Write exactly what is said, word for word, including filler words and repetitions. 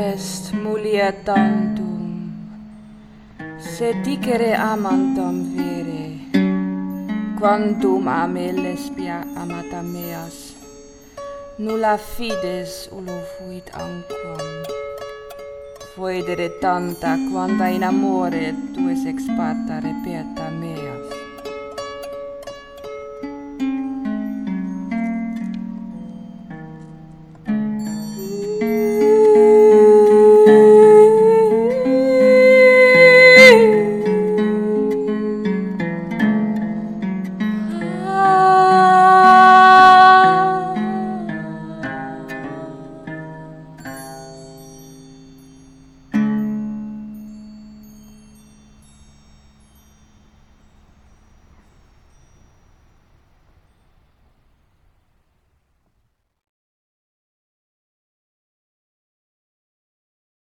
est mulier tantum, sed dicere amantam vere, quantum a me lesbia amata meas, nulla fides ullo fuit anquam, foedere tanta quanta in amore tues ex parta reperta